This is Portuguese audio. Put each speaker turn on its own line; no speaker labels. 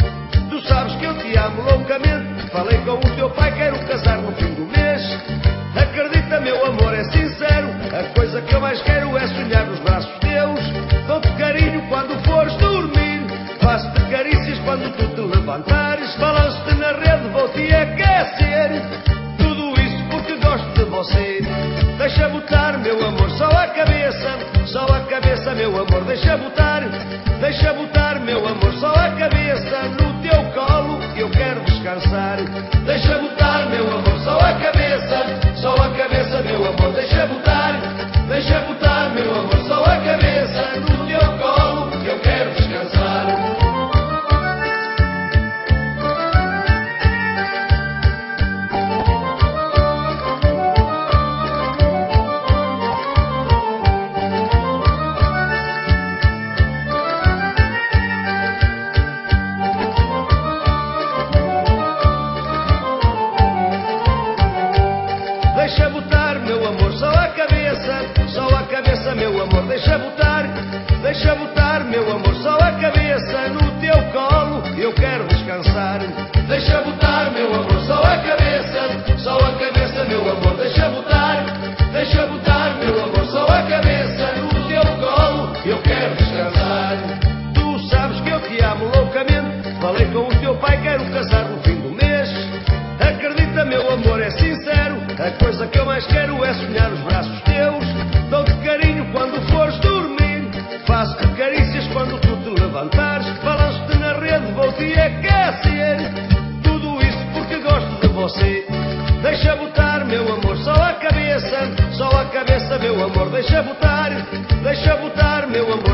Tu sabes que eu te amo loucamente. Falei com o teu pai, quero casar no fim do mês. Acredita, meu amor, é sincero. A coisa que eu mais quero é sonhar nos braços teus. Dou-te carinho quando fores dormir. Faço-te carícias quando tu te levantares. Balanço-te na rede, vou-te aquecer. Tudo isso porque gosto de você. Deixa botar, meu amor, só a cabeça. Só a cabeça, meu amor, deixa botar. Deixa botar, meu amor, só a cabeça. No teu colo eu quero descansar. Deixa botar, meu amor, só a cabeça. Só a cabeça, meu amor, deixa botar. Deixa botar, meu amor, só a cabeça. No teu colo eu quero descansar. Deixa botar, meu amor, só a cabeça. Só a cabeça, meu amor, deixa botar. Deixa botar, meu amor, só a cabeça. No teu colo eu quero descansar. Deixa botar, meu amor, só a cabeça. Só a cabeça, meu amor, deixa botar. Deixa botar, meu amor, só a cabeça. No teu colo eu quero descansar. Tu sabes que eu te amo loucamente. Falei com o teu pai, quero casar no fim do mês. Acredita, meu amor, é sincero. A coisa que eu mais quero é sonhar nos braços teus. Dou-te carinho quando fores dormir. Faço-te carícias quando tu te levantares. Balanço-te na rede, vou-te aquecer. Tudo isso porque gosto de você. Deixa botar, meu amor, só a cabeça. Só a cabeça, meu amor, deixa botar. Deixa botar, meu amor,